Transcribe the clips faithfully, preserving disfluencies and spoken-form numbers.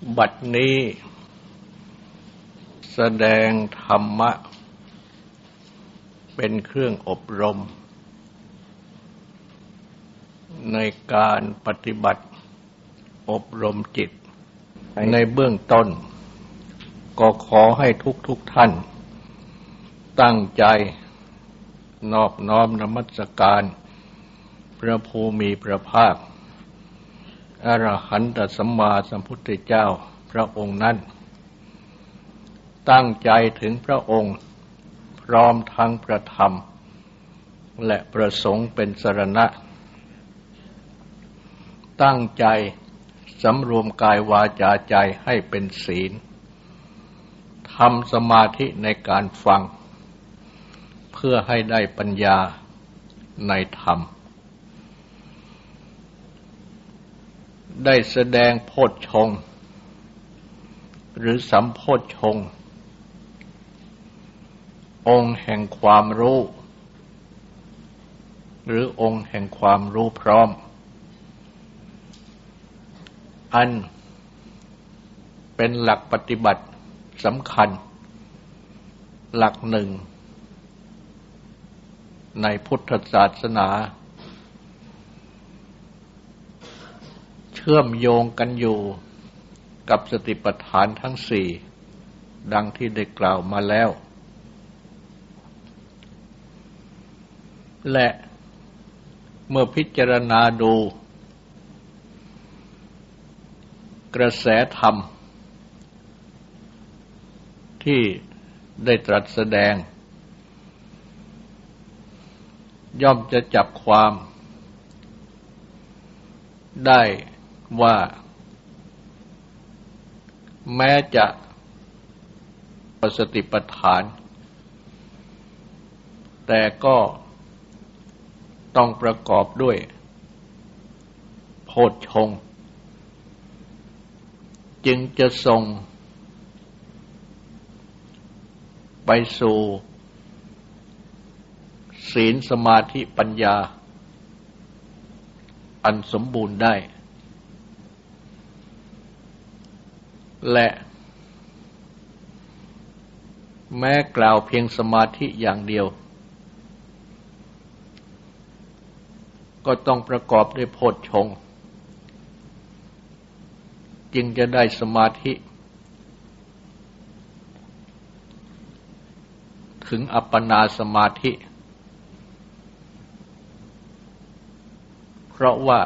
บัดนี้แสดงธรรมะเป็นเครื่องอบรมในการปฏิบัติอบรมจิตในเบื้องต้นก็ขอให้ทุกทุกท่านตั้งใจนอบน้อมนมัสการพระภูมิพระภาคอรหันตสัมมาสัมพุทธเจ้าพระองค์นั้นตั้งใจถึงพระองค์พร้อมทั้งพระธรรมและประสงค์เป็นสรณะตั้งใจสำรวมกายวาจาใจให้เป็นศีลทำสมาธิในการฟังเพื่อให้ได้ปัญญาในธรรมได้แสดงโพชฌงค์หรือสัมโพชฌงค์องค์แห่งความรู้หรือองค์แห่งความรู้พร้อมอันเป็นหลักปฏิบัติสำคัญหลักหนึ่งในพุทธศาสนาเชื่อมโยงกันอยู่กับสติปัฏฐานทั้งสี่ดังที่ได้กล่าวมาแล้วและเมื่อพิจารณาดูกระแสธรรมที่ได้ตรัสแสดงย่อมจะจับความได้ว่าแม้จะสติปัฏฐานแต่ก็ต้องประกอบด้วยโพชฌงค์จึงจะส่งไปสู่ศีลสมาธิปัญญาอันสมบูรณ์ได้และแม้กล่าวเพียงสมาธิอย่างเดียวก็ต้องประกอบด้วยโพชฌงค์จึงจะได้สมาธิถึงอัปปนาสมาธิเพราะว่า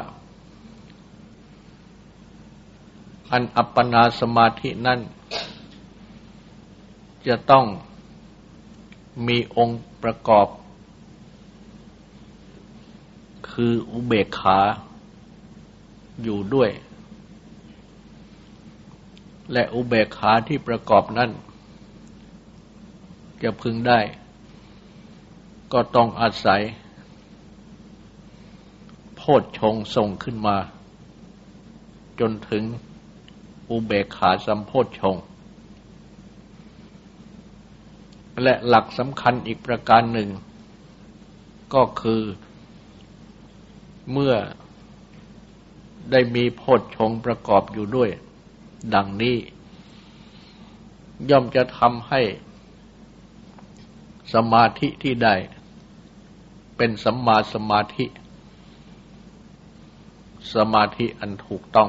อันอัปปนาสมาธินั้นจะต้องมีองค์ประกอบคืออุเบกขาอยู่ด้วยและอุเบกขาที่ประกอบนั้นจะพึงได้ก็ต้องอาศัยโพชฌงค์ส่งขึ้นมาจนถึงอุเบกขาสัมโพชฌงค์และหลักสำคัญอีกประการหนึ่งก็คือเมื่อได้มีโพชฌงค์ประกอบอยู่ด้วยดังนี้ย่อมจะทำให้สมาธิที่ได้เป็นสัมมาสมาธิสมาธิอันถูกต้อง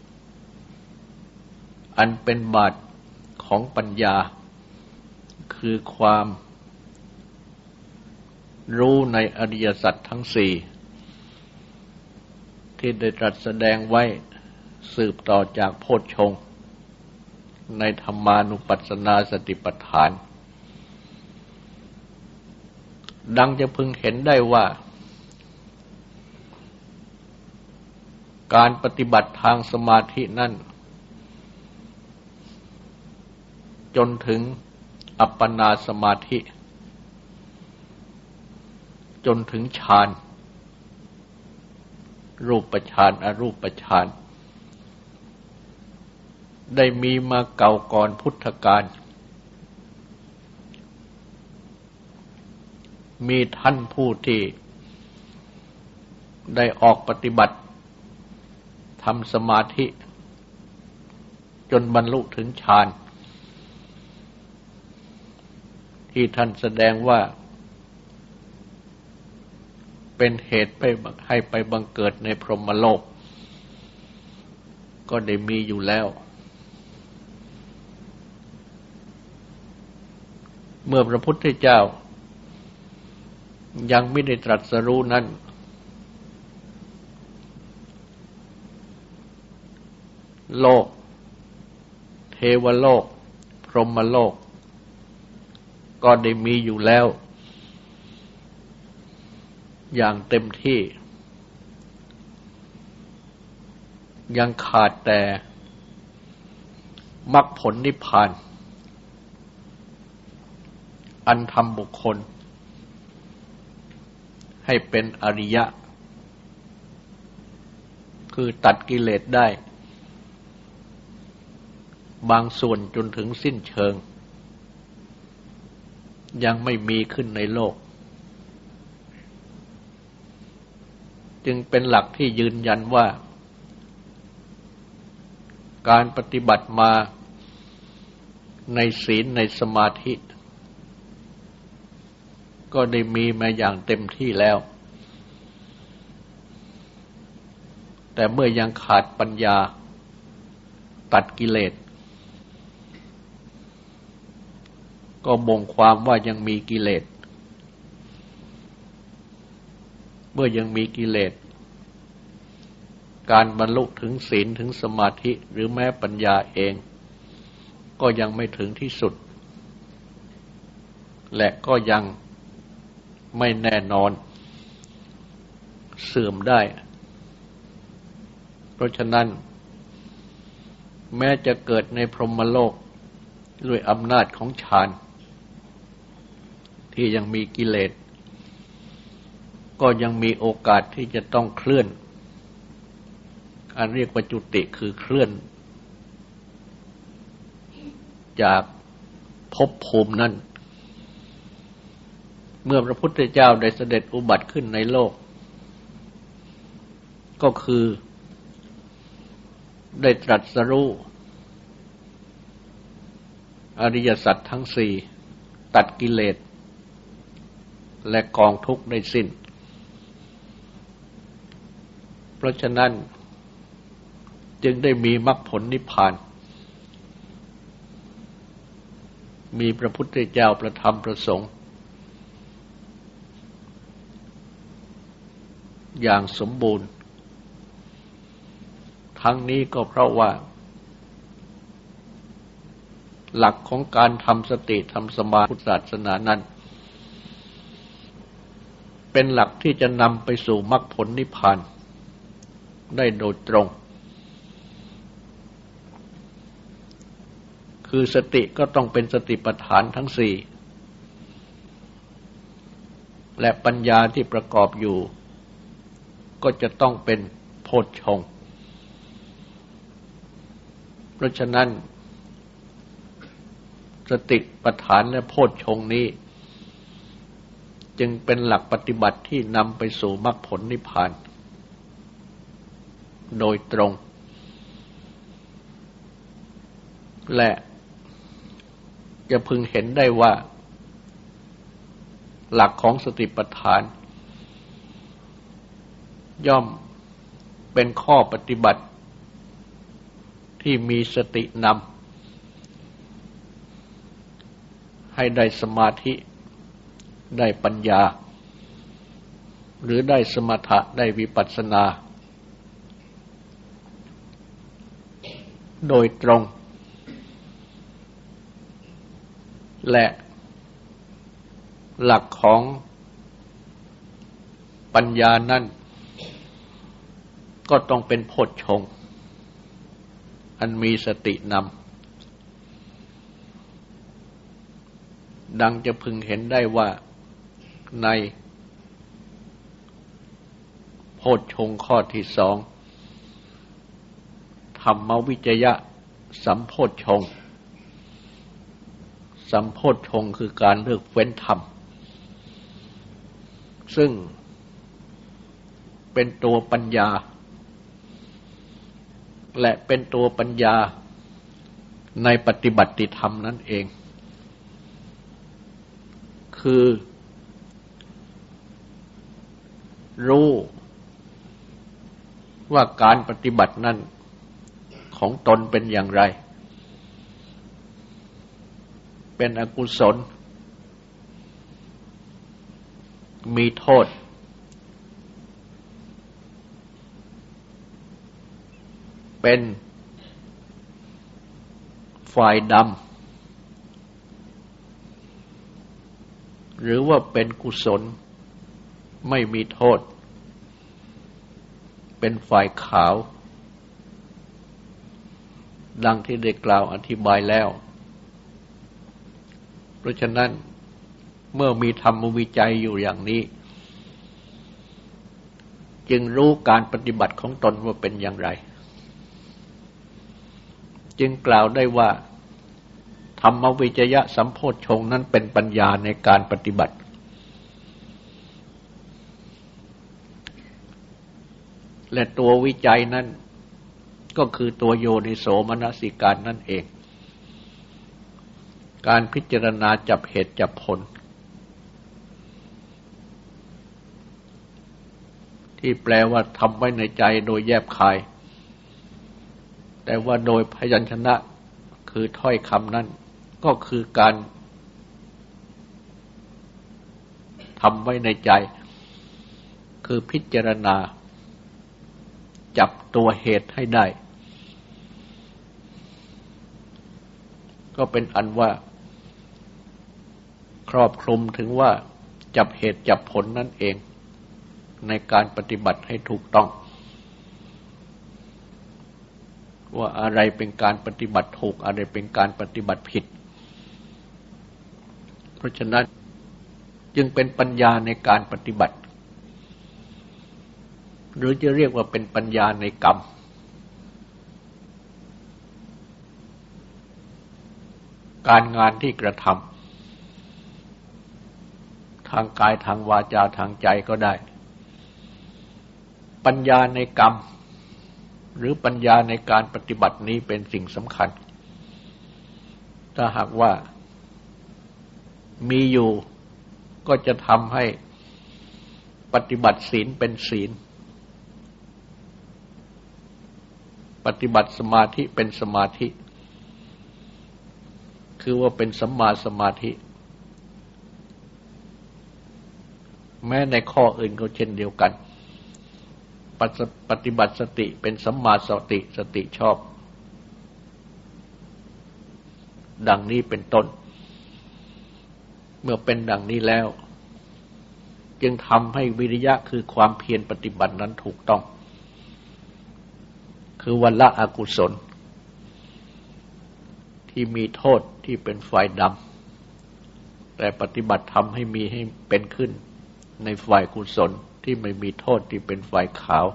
อันเป็นบาทของปัญญาคือความรู้ในอริยสัจทั้งสี่ที่ได้ตรัสแสดงไว้สืบต่อจากโพชฌงค์ในธรรมานุปัสสนาสติปัฏฐานดังจะพึงเห็นได้ว่าการปฏิบัติทางสมาธินั้นจนถึงอัปปนาสมาธิจนถึงฌานรูปฌานอรูปฌานได้มีมาเก่าก่อนพุทธกาลมีท่านผู้ที่ได้ออกปฏิบัติทำสมาธิจนบรรลุถึงฌานที่ท่านแสดงว่าเป็นเหตุไปให้ไปบังเกิดในพรหมโลกก็ได้มีอยู่แล้วเมื่อพระพุทธเจ้ายังไม่ได้ตรัสรู้นั้นโลกเทวโลกพรหมโลกก็ได้มีอยู่แล้วอย่างเต็มที่ยังขาดแต่มรรคผลนิพพานอันทำบุคคลให้เป็นอริยะคือตัดกิเลสได้บางส่วนจนถึงสิ้นเชิงยังไม่มีขึ้นในโลกจึงเป็นหลักที่ยืนยันว่าการปฏิบัติมาในศีลในสมาธิก็ได้มีมาอย่างเต็มที่แล้วแต่เมื่อยังขาดปัญญาตัดกิเลสก็บ่งความว่ายังมีกิเลสเมื่อยังมีกิเลสการบรรลุถึงศีลถึงสมาธิหรือแม้ปัญญาเองก็ยังไม่ถึงที่สุดและก็ยังไม่แน่นอนเสื่อมได้เพราะฉะนั้นแม้จะเกิดในพรหมโลกด้วยอำนาจของฌานที่ยังมีกิเลสก็ยังมีโอกาสที่จะต้องเคลื่อนอันเรียกว่าจุติคือเคลื่อนจากภพภูมินั้นเมื่อพระพุทธเจ้าได้เสด็จอุบัติขึ้นในโลกก็คือได้ตรัสรู้อริยสัจทั้งสี่ตัดกิเลสและกองทุกข์ได้สิ้นเพราะฉะนั้นจึงได้มีมรรคผลนิพพานมีพระพุทธเจ้าประธรรมประสงค์อย่างสมบูรณ์ทั้งนี้ก็เพราะว่าหลักของการทำสติทำสมาธิศาสนานั้นเป็นหลักที่จะนำไปสู่มรรคผลนิพพานได้โดยตรงคือสติก็ต้องเป็นสติปัฏฐานทั้งสี่และปัญญาที่ประกอบอยู่ก็จะต้องเป็นโพชฌงค์เพราะฉะนั้นสติปัฏฐานและโพชฌงค์นี้จึงเป็นหลักปฏิบัติที่นำไปสู่มรรคผลนิพพานโดยตรงและจะพึงเห็นได้ว่าหลักของสติปัฏฐานย่อมเป็นข้อปฏิบัติที่มีสตินำให้ได้สมาธิได้ปัญญาหรือได้สมถะได้วิปัสสนาโดยตรงและหลักของปัญญานั้นก็ต้องเป็นโพชฌงค์อันมีสตินำดังจะพึงเห็นได้ว่าในโพชฌงค์ข้อที่สองธรรมวิจยะสัมโพชฌงค์สัมโพชฌงค์คือการเลือกเว้นธรรมซึ่งเป็นตัวปัญญาและเป็นตัวปัญญาในปฏิบัติธรรมนั่นเองคือรู้ว่าการปฏิบัตินั้นของตนเป็นอย่างไรเป็นอกุศลมีโทษเป็นฝ่ายดำหรือว่าเป็นกุศลไม่มีโทษเป็นฝ่ายขาวดังที่ได้กล่าวอธิบายแล้วเพราะฉะนั้นเมื่อมีธรรมวิจัยอยู่อย่างนี้จึงรู้การปฏิบัติของตนว่าเป็นอย่างไรจึงกล่าวได้ว่าธรรมวิจยะสัมโพชฌงค์นั้นเป็นปัญญาในการปฏิบัติและตัววิจัยนั้นก็คือตัวโยนิโสมนสิการนั่นเองการพิจารณาจับเหตุจับผลที่แปลว่าทำไว้ในใจโดยแยบคายแต่ว่าโดยพยัญชนะคือถ้อยคำนั้นก็คือการทำไว้ในใจคือพิจารณาจับตัวเหตุให้ได้ก็เป็นอันว่าครอบคลุมถึงว่าจับเหตุจับผลนั่นเองในการปฏิบัติให้ถูกต้องว่าอะไรเป็นการปฏิบัติถูกอะไรเป็นการปฏิบัติผิดเพราะฉะนั้นจึงเป็นปัญญาในการปฏิบัติหรือจะเรียกว่าเป็นปัญญาในกรรมการงานที่กระทำทางกายทางวาจาทางใจก็ได้ปัญญาในกรรมหรือปัญญาในการปฏิบัตินี้เป็นสิ่งสำคัญถ้าหากว่ามีอยู่ก็จะทำให้ปฏิบัติศีลเป็นศีลปฏิบัติสมาธิเป็นสมาธิคือว่าเป็นสัมมาสมาธิแม้ในข้ออื่นก็เช่นเดียวกันปฏิบัติสติเป็นสัมมาสติสติชอบดังนี้เป็นต้นเมื่อเป็นดังนี้แล้วจึงทำให้วิริยะคือความเพียรปฏิบัตินั้นถูกต้องคือวันละอกุศลที่มีโทษที่เป็นฝ่ายดำแต่ปฏิบัติทำให้มีให้เป็นขึ้นในฝ่ายกุศลที่ไม่มีโทษที่เป็นฝ่ายขาว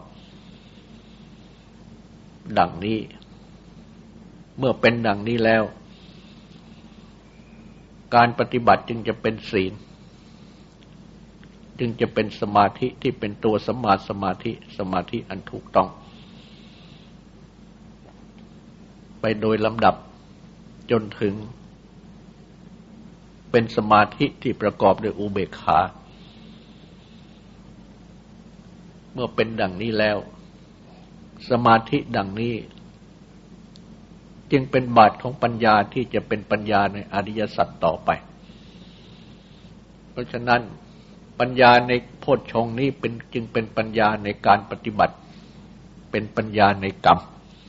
ดังนี้เมื่อเป็นดังนี้แล้วการปฏิบัติจึงจะเป็นศีลจึงจะเป็นสมาธิที่เป็นตัวสัมมาสมาธิสมาธิอันถูกต้องไปโดยลำดับจนถึงเป็นสมาธิที่ประกอบด้วยอุเบกขาเมื่อเป็นดังนี้แล้วสมาธิดังนี้จึงเป็นบาทของปัญญาที่จะเป็นปัญญาในอริยสัจต่อไปเพราะฉะนั้นปัญญาในโพชฌงค์นี้เป็นจึงเป็นปัญญาในการปฏิบัติเป็นปัญญาในกรรม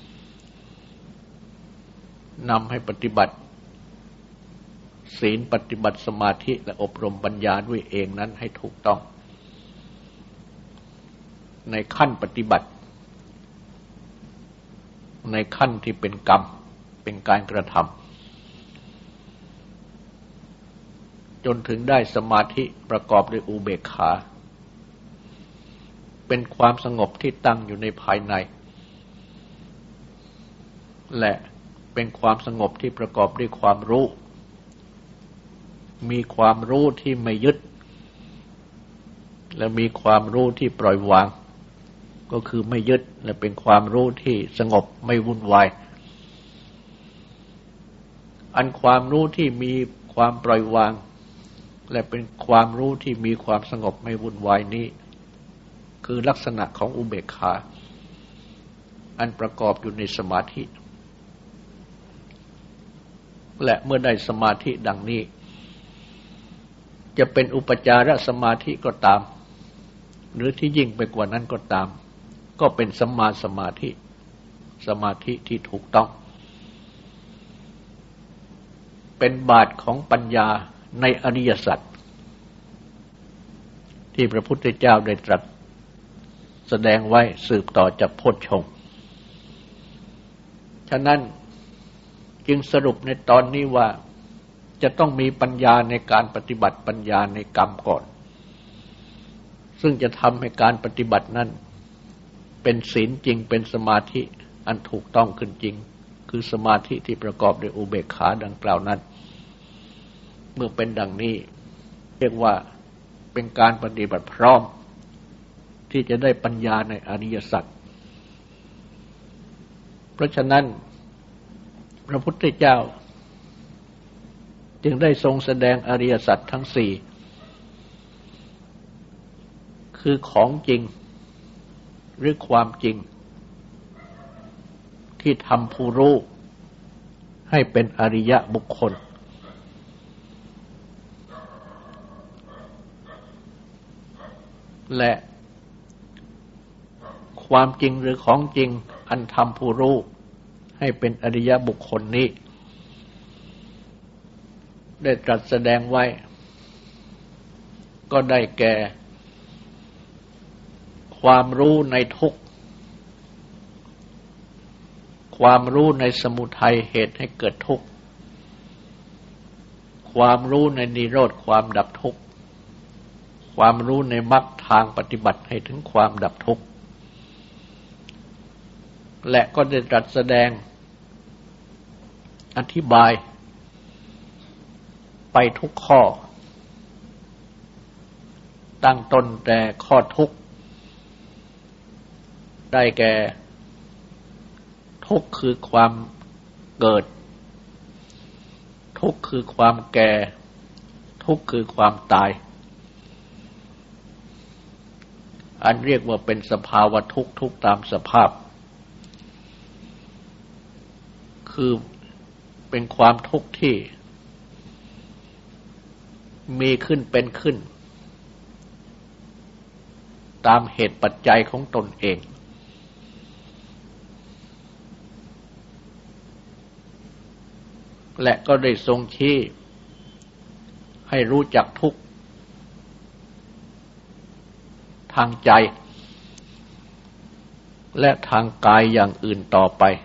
นำให้ปฏิบัติศีลปฏิบัติสมาธิและอบรมปัญญาด้วยเองนั้นให้ถูกต้องในขั้นปฏิบัติในขั้นที่เป็นกรรมเป็นการกระทำจนถึงได้สมาธิประกอบด้วยอุเบกขาเป็นความสงบที่ตั้งอยู่ในภายในและเป็นความสงบที่ประกอบด้วยความรู้มีความรู้ที่ไม่ยึดและมีความรู้ที่ปล่อยวางก็คือไม่ยึดและเป็นความรู้ที่สงบไม่วุ่นวายอันความรู้ที่มีความปล่อยวางและเป็นความรู้ที่มีความสงบไม่วุ่นวายนี้คือลักษณะของอุเบกขาอันประกอบอยู่ในสมาธิและเมื่อได้สมาธิดังนี้จะเป็นอุปจารสมาธิก็ตามหรือที่ยิ่งไปกว่านั้นก็ตามก็เป็นสัมมาสมาธิสมาธิที่ถูกต้องเป็นบาทของปัญญาในอริยสัจที่พระพุทธเจ้าได้ตรัสแสดงไว้สืบต่อจากโพชฌงค์ฉะนั้นจึงสรุปในตอนนี้ว่าจะต้องมีปัญญาในการปฏิบัติปัญญาในกรรมก่อนซึ่งจะทำให้การปฏิบัตินั้นเป็นศีลจริงเป็นสมาธิอันถูกต้องขึ้นจริงคือสมาธิที่ประกอบด้วยอุเบกขาดังกล่าวนั้นเมื่อเป็นดังนี้เรียกว่าเป็นการปฏิบัติพร้อมที่จะได้ปัญญาในอริยสัจเพราะฉะนั้นพระพุทธเจ้าจึงได้ทรงแสดงอริยสัจทั้งสี่คือของจริงหรือความจริงที่ทำผู้รู้ให้เป็นอริยบุคคลและความจริงหรือของจริงอันทำผู้รู้ให้เป็นอริยบุคคลนี้ได้ตรัสแสดงไว้ก็ได้แก่ความรู้ในทุกข์ความรู้ในสมุทัยเหตุให้เกิดทุกข์ความรู้ในนิโรธความดับทุกข์ความรู้ในมรรคทางปฏิบัติให้ถึงความดับทุกข์และก็ได้ตรัสแสดงอธิบายไปทุกข้อตั้งต้นแต่ข้อทุกข์ได้แก่ทุกข์คือความเกิดทุกข์คือความแก่ทุกข์คือความตายอันเรียกว่าเป็นสภาวะทุกข์ทุกข์ตามสภาพคือเป็นความทุกข์ที่มีขึ้นเป็นขึ้นตามเหตุปัจจัยของตนเองและก็ได้ทรงชี้ให้รู้จักทุกข์ทางใจและทางกายอย่างอื่นต่อไป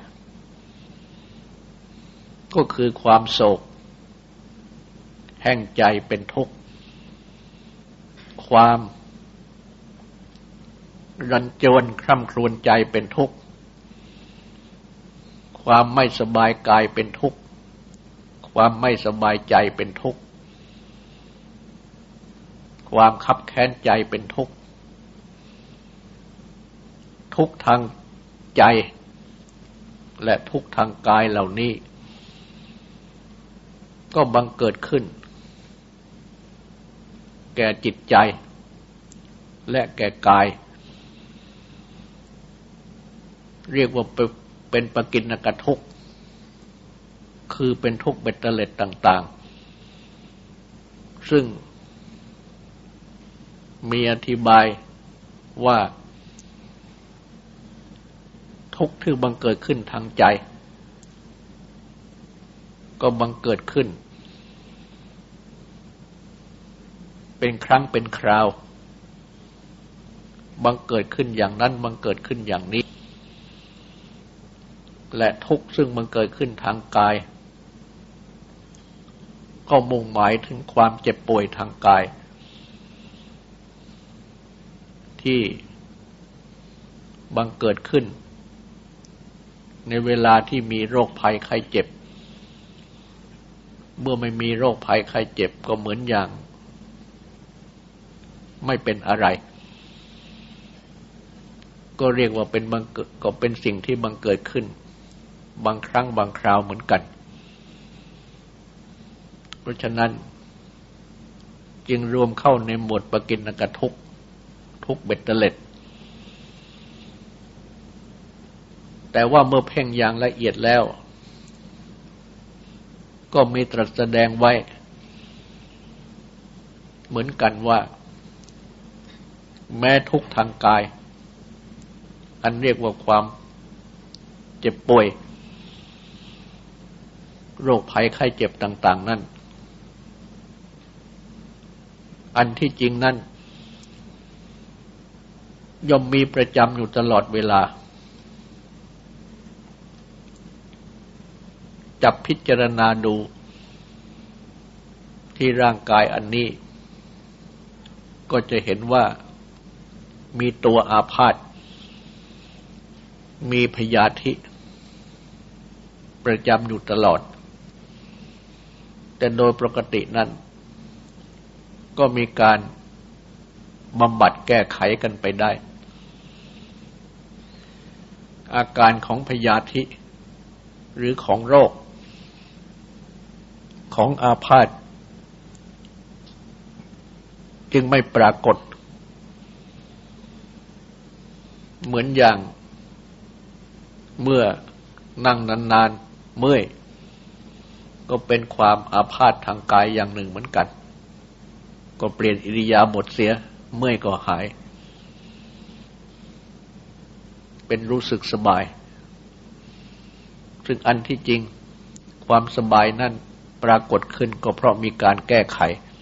ก็คือความโศกแห่งใจเป็นทุกข์ความรันจวนคร่ำครวญใจเป็นทุกข์ความไม่สบายกายเป็นทุกข์ความไม่สบายใจเป็นทุกข์ความคับแค้นใจเป็นทุกข์ทุกข์ทางใจและทุกข์ทางกายเหล่านี้ก็บังเกิดขึ้นแก่จิตใจและแก่กายเรียกว่าเป็นปกิณณกทุกข์คือเป็นทุกข์เบ็ดเตล็ดต่างๆซึ่งมีอธิบายว่าทุกข์ที่บังเกิดขึ้นทางใจก็บังเกิดขึ้นเป็นครั้งเป็นคราวบังเกิดขึ้นอย่างนั้นบังเกิดขึ้นอย่างนี้และทุกข์ซึ่งบังเกิดขึ้นทางกายก็มุ่งหมายถึงความเจ็บป่วยทางกายที่บังเกิดขึ้นในเวลาที่มีโรคภัยไข้เจ็บเมื่อไม่มีโรคภัยไข้เจ็บก็เหมือนอย่างไม่เป็นอะไรก็เรียกว่าเป็นบังเกิดก็เป็นสิ่งที่บังเกิดขึ้นบางครั้งบางคราวเหมือนกันราะฉะนั้นจึงรวมเข้าในหมวดปกิณกทุกข์ทุกข์เบ็ดเตล็ดแต่ว่าเมื่อเพ่งอย่างละเอียดแล้วก็มีตรัสแสดงไว้เหมือนกันว่าแม้ทุกข์ทางกายอันเรียกว่าความเจ็บป่วยโรคภัยไข้เจ็บต่างๆนั้นอันที่จริงนั้นย่อมมีประจำอยู่ตลอดเวลาจับพิจารณาดูที่ร่างกายอันนี้ก็จะเห็นว่ามีตัวอาพาธมีพยาธิประจำอยู่ตลอดแต่โดยปกตินั้นก็มีการบำบัดแก้ไขกันไปได้อาการของพยาธิหรือของโรคของอาพาธจึงไม่ปรากฏเหมือนอย่างเมื่อนั่งนานๆเมื่อยก็เป็นความอาพาธทางกายอย่างหนึ่งเหมือนกันก็เปลี่ยนอิริยาบถเสียเมื่อยก็หายเป็นรู้สึกสบายซึ่งอันที่จริงความสบายนั่นปรากฏขึ้นก็เพราะมีการแก้ไข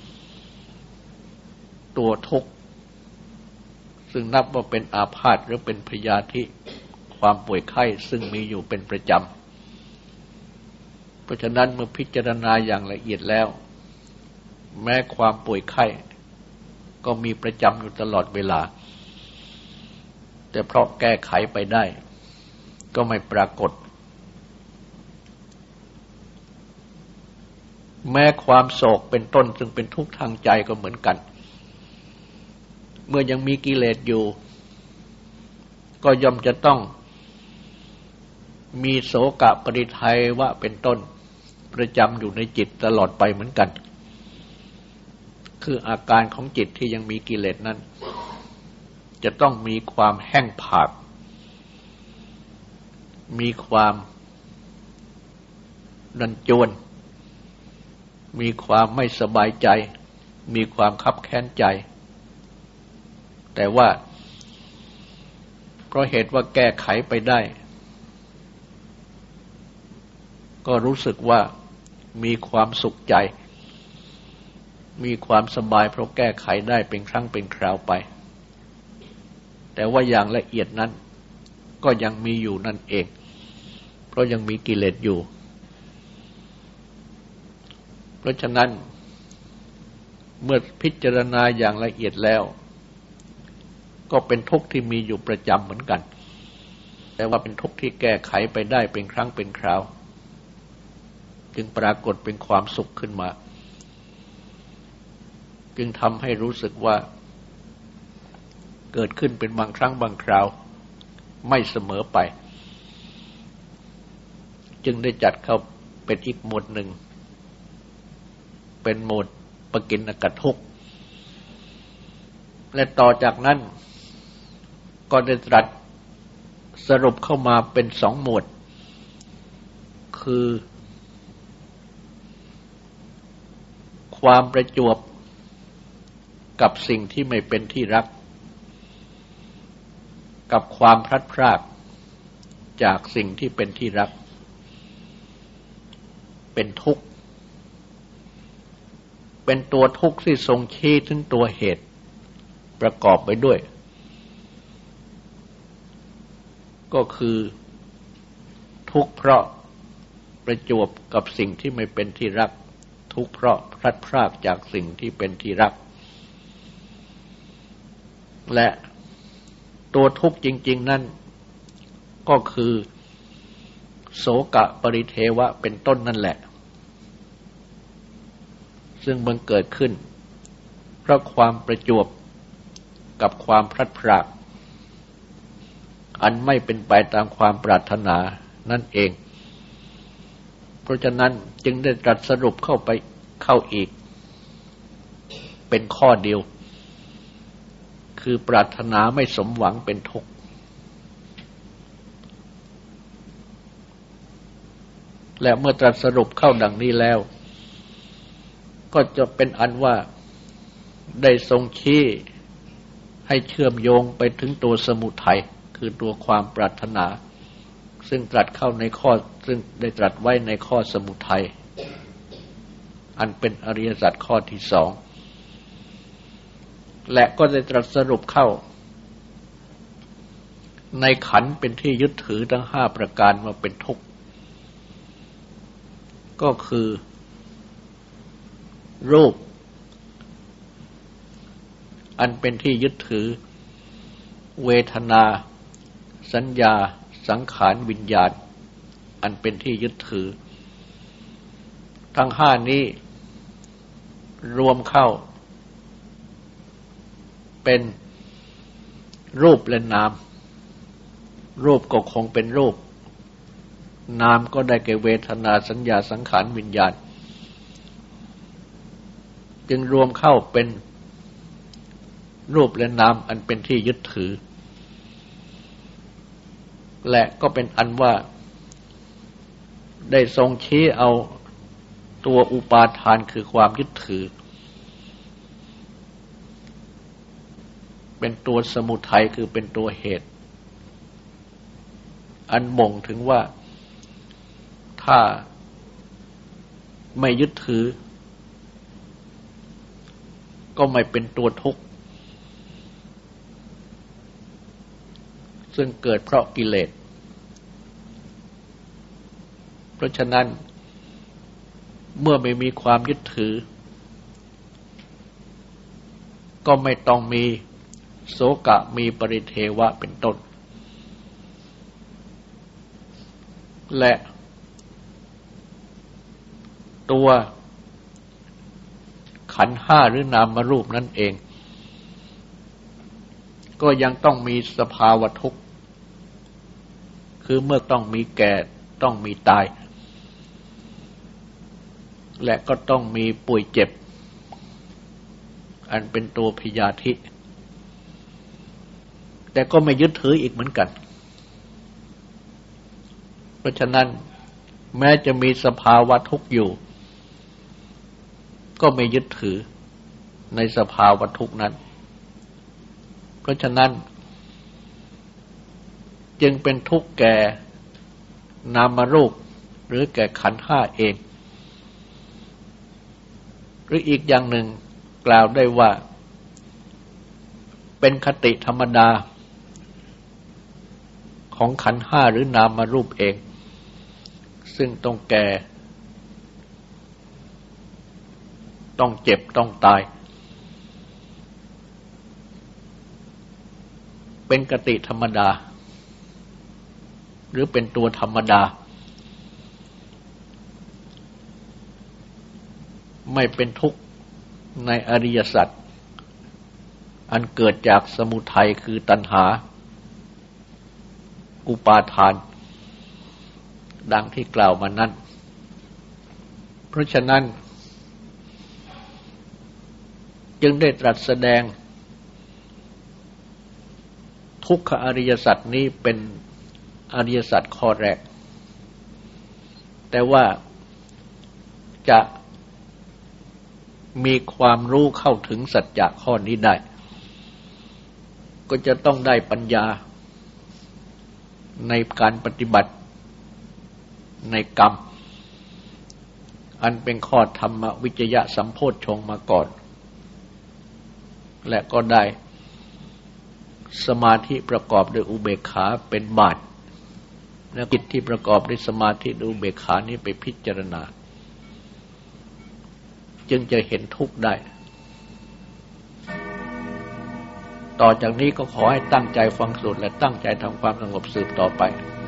ตัวทุกข์ซึ่งนับว่าเป็นอาพาธหรือเป็นพยาธิความป่วยไข้ซึ่งมีอยู่เป็นประจำเพราะฉะนั้นเมื่อพิจารณาอย่างละเอียดแล้วแม้ความป่วยไข้ก็มีประจำอยู่ตลอดเวลาแต่เพราะแก้ไขไปได้ก็ไม่ปรากฏแม้ความโศกเป็นต้นซึ่งเป็นทุกข์ทางใจก็เหมือนกันเมื่อยังมีกิเลสอยู่ก็ย่อมจะต้องมีโศกะปริทัยวะเป็นต้นประจำอยู่ในจิตตลอดไปเหมือนกันคืออาการของจิตที่ยังมีกิเลสนั้นจะต้องมีความแห้งผากมีความดันจวนมีความไม่สบายใจมีความคับแค้นใจแต่ว่าเพราะเหตุว่าแก้ไขไปได้ก็รู้สึกว่ามีความสุขใจมีความสบายเพราะแก้ไขได้เป็นครั้งเป็นคราวไปแต่ว่าอย่างละเอียดนั้นก็ยังมีอยู่นั่นเองเพราะยังมีกิเลสอยู่เพราะฉะนั้นเมื่อพิจารณาอย่างละเอียดแล้วก็เป็นทุกข์ที่มีอยู่ประจำเหมือนกันแต่ว่าเป็นทุกข์ที่แก้ไขไปได้เป็นครั้งเป็นคราวจึงปรากฏเป็นความสุขขึ้นมาจึงทำให้รู้สึกว่าเกิดขึ้นเป็นบางครั้งบางคราวไม่เสมอไปจึงได้จัดเข้าเป็นอีกหมวดหนึ่งเป็นหมวดปกิณกทุกข์และต่อจากนั้นก็ได้ตรัสสรุปเข้ามาเป็นสองหมวดคือความประจวบกับสิ่งที่ไม่เป็นที่รักกับความพลัดพรากจากสิ่งที่เป็นที่รักเป็นทุกข์เป็นตัวทุกข์ที่ทรงชี้ถึงตัวเหตุประกอบไปด้วยก็คือทุกข์เพราะประจวบกับสิ่งที่ไม่เป็นที่รักทุกข์เพราะพลัดพรากจากสิ่งที่เป็นที่รักและตัวทุกข์จริงๆนั่นก็คือโสกะปริเทวะเป็นต้นนั่นแหละซึ่งมันเกิดขึ้นเพราะความประจวบกับความพลัดพรากอันไม่เป็นไปตามความปรารถนานั่นเองเพราะฉะนั้นจึงได้ตรัสสรุปเข้าไปเข้าอีกเป็นข้อเดียวคือปรารถนาไม่สมหวังเป็นทุกข์และเมื่อตรัสสรุปเข้าดังนี้แล้วก็จะเป็นอันว่าได้ทรงชี้ให้เชื่อมโยงไปถึงตัวสมุทัยคือตัวความปรารถนาซึ่งตรัสเข้าในข้อซึ่งได้ตรัสไว้ในข้อสมุทัยอันเป็นอริยสัจข้อที่สองและก็ได้ตรัสสรุปเข้าในขันธ์เป็นที่ยึดถือทั้งห้าประการมาเป็นทุกข์ก็คือรูปอันเป็นที่ยึดถือเวทนาสัญญาสังขารวิญญาณอันเป็นที่ยึดถือทั้งห้านี้รวมเข้าเป็นรูปและนามรูปก็คงเป็นรูปนามก็ได้แก่เวทนาสัญญาสังขารวิญญาณจึงรวมเข้าเป็นรูปและนามอันเป็นที่ยึดถือและก็เป็นอันว่าได้ทรงชี้เอาตัวอุปาทานคือความยึดถือเป็นตัวสมุทัยคือเป็นตัวเหตุอันบ่งถึงว่าถ้าไม่ยึดถือก็ไม่เป็นตัวทุกข์ซึ่งเกิดเพราะกิเลสเพราะฉะนั้นเมื่อไม่มีความยึดถือก็ไม่ต้องมีโสกะมีปริเทวะเป็นต้นและตัวขันธ์ห้าหรือนามรูปนั่นเองก็ยังต้องมีสภาวะทุกข์คือเมื่อต้องมีแก่ต้องมีตายและก็ต้องมีป่วยเจ็บอันเป็นตัวพยาธิแต่ก็ไม่ยึดถืออีกเหมือนกันเพราะฉะนั้นแม้จะมีสภาวะทุกข์อยู่ก็ไม่ยึดถือในสภาวะทุกข์นั้นเพราะฉะนั้นจึงเป็นทุกข์แก่นามรูปหรือแก่ขันธ์ห้าเองหรืออีกอย่างหนึ่งกล่าวได้ว่าเป็นคติธรรมดาของขันธ์ห้าหรือนามรูปเองซึ่งต้องแก่ต้องเจ็บต้องตายเป็นคติธรรมดาหรือเป็นตัวธรรมดาไม่เป็นทุกข์ในอริยสัจอันเกิดจากสมุทัยคือตัณหาอุปาทานดังที่กล่าวมานั้นเพราะฉะนั้นจึงได้ตรัสแสดงทุกขอริยสัจนี้เป็นอริยสัจข้อแรกแต่ว่าจะมีความรู้เข้าถึงสัจจะข้อนี้ได้ก็จะต้องได้ปัญญาในการปฏิบัติในกรรมอันเป็นข้อธรรมวิจยะสัมโพชฌงค์มาก่อนและก็ได้สมาธิประกอบด้วยอุเบกขาเป็นบาตรและจิตที่ประกอบด้วยสมาธิด้วยอุเบกขานี้ไปพิจารณาจึงจะเห็นทุกข์ได้ต่อจากนี้ก็ขอให้ตั้งใจฟังสวดและตั้งใจทำความสงบสืบต่อไป